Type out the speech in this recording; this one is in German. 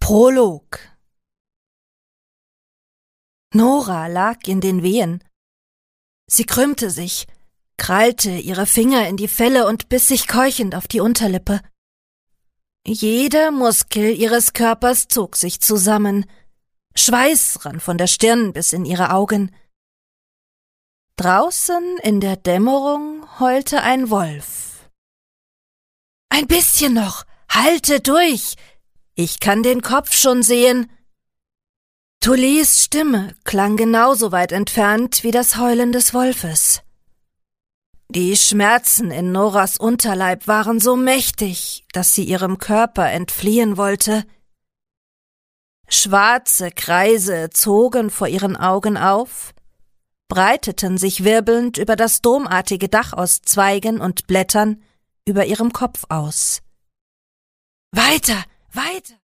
Prolog. Nora lag in den Wehen. Sie krümmte sich, krallte ihre Finger in die Felle und biss sich keuchend auf die Unterlippe. Jeder Muskel ihres Körpers zog sich zusammen. Schweiß rann von der Stirn bis in ihre Augen. Draußen in der Dämmerung heulte ein Wolf. »Ein bisschen noch! Halte durch! Ich kann den Kopf schon sehen!« Tulis Stimme klang genauso weit entfernt wie das Heulen des Wolfes. Die Schmerzen in Noras Unterleib waren so mächtig, dass sie ihrem Körper entfliehen wollte. Schwarze Kreise zogen vor ihren Augen auf, breiteten sich wirbelnd über das domartige Dach aus Zweigen und Blättern über ihrem Kopf aus. »Weiter, weiter!«